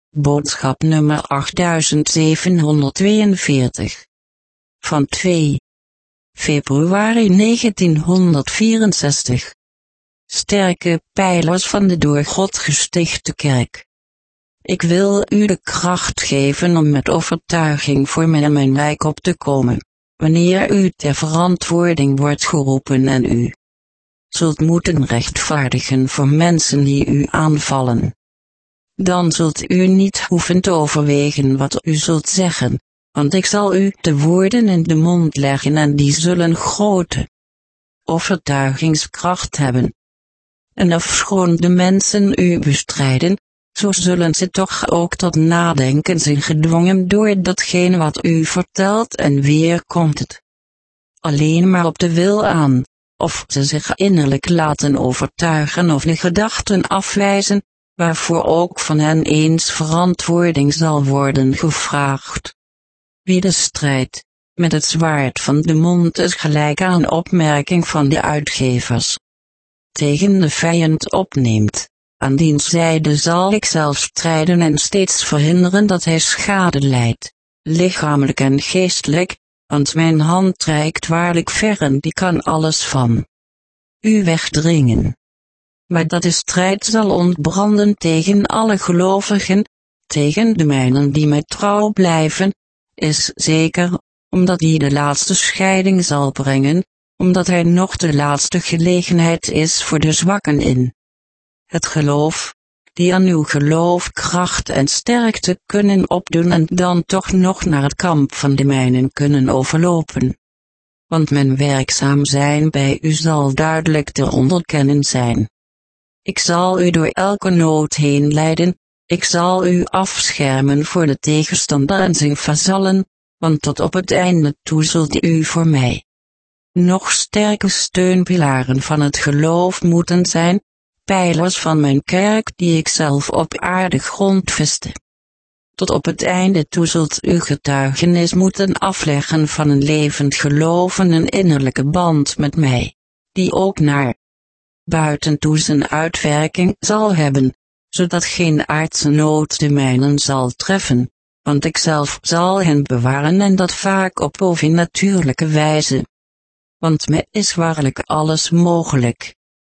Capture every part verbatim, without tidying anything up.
Boodschap nummer achtduizend zevenhonderdtweeënveertig. Van twee februari negentienhonderdvierenzestig. Sterke pijlers van de door God gestichte kerk. Ik wil u de kracht geven om met overtuiging voor mij en mijn wijk op te komen, wanneer u ter verantwoording wordt geroepen en u zult moeten rechtvaardigen voor mensen die u aanvallen. Dan zult u niet hoeven te overwegen wat u zult zeggen, want ik zal u de woorden in de mond leggen en die zullen grote overtuigingskracht hebben. En ofschoon de mensen u bestrijden, zo zullen ze toch ook tot nadenken zijn gedwongen door datgene wat u vertelt en weer komt het alleen maar op de wil aan, of ze zich innerlijk laten overtuigen of de gedachten afwijzen, waarvoor ook van hen eens verantwoording zal worden gevraagd. Wie de strijd met het zwaard van de mond is gelijk aan opmerking van de uitgevers tegen de vijand opneemt, aan diens zijde zal ik zelf strijden en steeds verhinderen dat hij schade lijdt, lichamelijk en geestelijk, want mijn hand reikt waarlijk ver en die kan alles van u wegdringen. Maar dat de strijd zal ontbranden tegen alle gelovigen, tegen de mijnen die mij trouw blijven, is zeker, omdat hij de laatste scheiding zal brengen, omdat hij nog de laatste gelegenheid is voor de zwakken in het geloof, die aan uw geloof kracht en sterkte kunnen opdoen en dan toch nog naar het kamp van de mijnen kunnen overlopen. Want mijn werkzaam zijn bij u zal duidelijk te onderkennen zijn. Ik zal u door elke nood heen leiden, ik zal u afschermen voor de tegenstander en zijn vazallen, want tot op het einde toe zult u voor mij nog sterke steunpilaren van het geloof moeten zijn, pijlers van mijn kerk die ik zelf op aarde grondveste. Tot op het einde toe zult u getuigenis moeten afleggen van een levend geloof en een innerlijke band met mij, die ook naar buiten toe zijn uitwerking zal hebben, zodat geen aardse nood de mijnen zal treffen, want ik zelf zal hen bewaren en dat vaak op bovennatuurlijke wijze. Want mij is waarlijk alles mogelijk.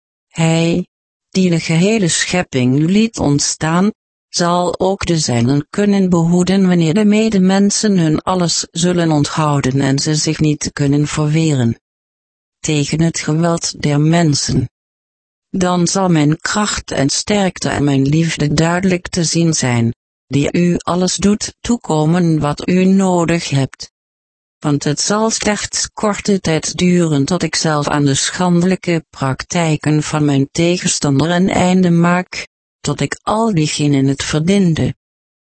Hij, die de gehele schepping liet ontstaan, zal ook de zijnen kunnen behoeden wanneer de medemensen hun alles zullen onthouden en ze zich niet kunnen verweren tegen het geweld der mensen. Dan zal mijn kracht en sterkte en mijn liefde duidelijk te zien zijn, die u alles doet toekomen wat u nodig hebt. Want het zal slechts korte tijd duren tot ik zelf aan de schandelijke praktijken van mijn tegenstander een einde maak, tot ik al diegenen het verdiende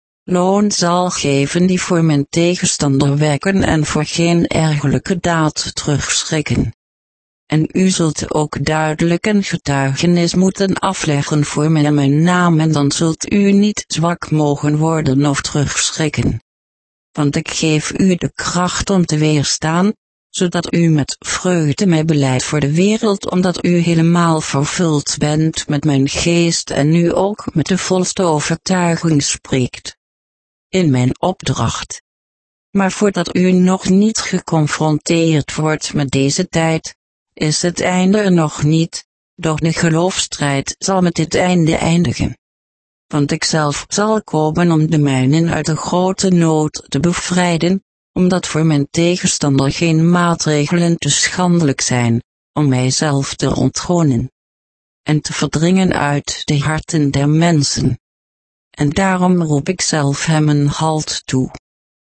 loon zal geven die voor mijn tegenstander werken en voor geen ergerlijke daad terugschrikken. En u zult ook duidelijk een getuigenis moeten afleggen voor mij en mijn naam en dan zult u niet zwak mogen worden of terugschrikken. Want ik geef u de kracht om te weerstaan, zodat u met vreugde mij beleidt voor de wereld omdat u helemaal vervuld bent met mijn geest en nu ook met de volste overtuiging spreekt in mijn opdracht. Maar voordat u nog niet geconfronteerd wordt met deze tijd, is het einde er nog niet, doch de geloofstrijd zal met dit einde eindigen. Want ik zelf zal komen om de mijnen uit de grote nood te bevrijden, omdat voor mijn tegenstander geen maatregelen te schandelijk zijn, om mijzelf te onttronen en te verdringen uit de harten der mensen. En daarom roep ik zelf hem een halt toe.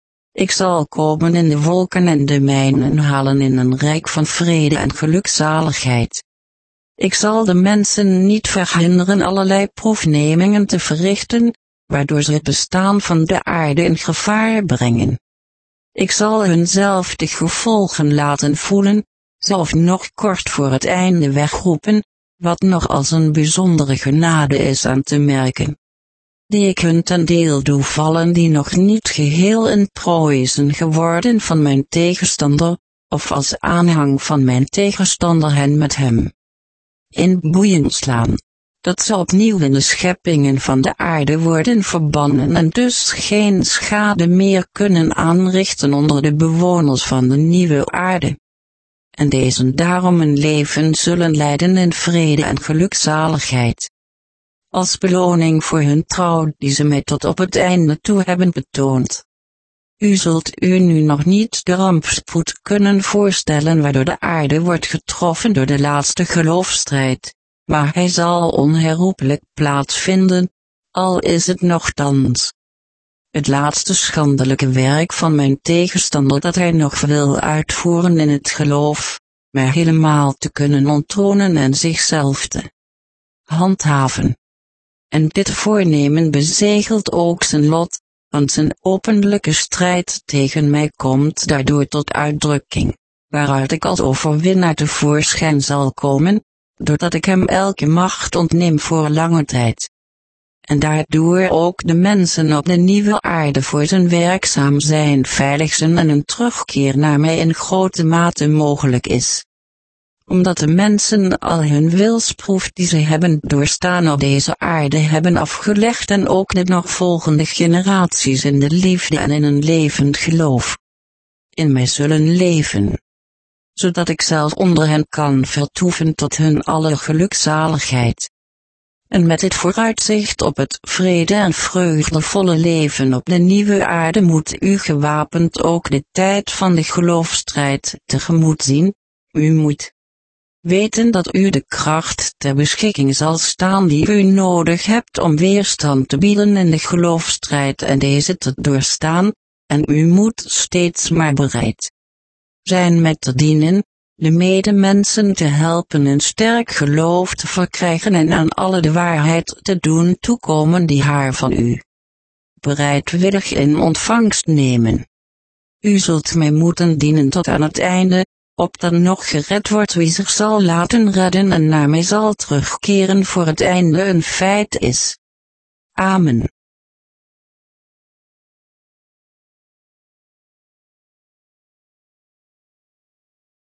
Ik zal komen in de wolken en de mijnen halen in een rijk van vrede en gelukzaligheid. Ik zal de mensen niet verhinderen allerlei proefnemingen te verrichten, waardoor ze het bestaan van de aarde in gevaar brengen. Ik zal hun zelf de gevolgen laten voelen, zelf nog kort voor het einde wegroepen, wat nog als een bijzondere genade is aan te merken, die ik hun ten deel doe vallen die nog niet geheel een prooi zijn geworden van mijn tegenstander, of als aanhang van mijn tegenstander hen met hem in boeien slaan, dat ze opnieuw in de scheppingen van de aarde worden verbannen en dus geen schade meer kunnen aanrichten onder de bewoners van de nieuwe aarde. En deze daarom een leven zullen leiden in vrede en gelukzaligheid. Als beloning voor hun trouw die ze mij tot op het einde toe hebben betoond. U zult u nu nog niet de rampspoed kunnen voorstellen waardoor de aarde wordt getroffen door de laatste geloofsstrijd, maar hij zal onherroepelijk plaatsvinden, al is het nochtans het laatste schandelijke werk van mijn tegenstander dat hij nog wil uitvoeren in het geloof, maar helemaal te kunnen onttronen en zichzelf te handhaven. En dit voornemen bezegelt ook zijn lot, want zijn openlijke strijd tegen mij komt daardoor tot uitdrukking, waaruit ik als overwinnaar tevoorschijn zal komen, doordat ik hem elke macht ontneem voor lange tijd. En daardoor ook de mensen op de nieuwe aarde voor zijn werkzaam zijn veilig zijn en een terugkeer naar mij in grote mate mogelijk is. Omdat de mensen al hun wilsproef die ze hebben doorstaan op deze aarde hebben afgelegd en ook de nog volgende generaties in de liefde en in een levend geloof in mij zullen leven, zodat ik zelf onder hen kan vertoeven tot hun aller gelukzaligheid. En met dit vooruitzicht op het vrede en vreugdevolle leven op de nieuwe aarde moet u gewapend ook de tijd van de geloofsstrijd tegemoet zien. U moet weten dat u de kracht ter beschikking zal staan die u nodig hebt om weerstand te bieden in de geloofsstrijd en deze te doorstaan, en u moet steeds maar bereid zijn met te dienen, de medemensen te helpen een sterk geloof te verkrijgen en aan alle de waarheid te doen toekomen die haar van u bereidwillig in ontvangst nemen. U zult mij moeten dienen tot aan het einde, opdat nog gered wordt wie zich zal laten redden en naar mij zal terugkeren voor het einde een feit is. Amen.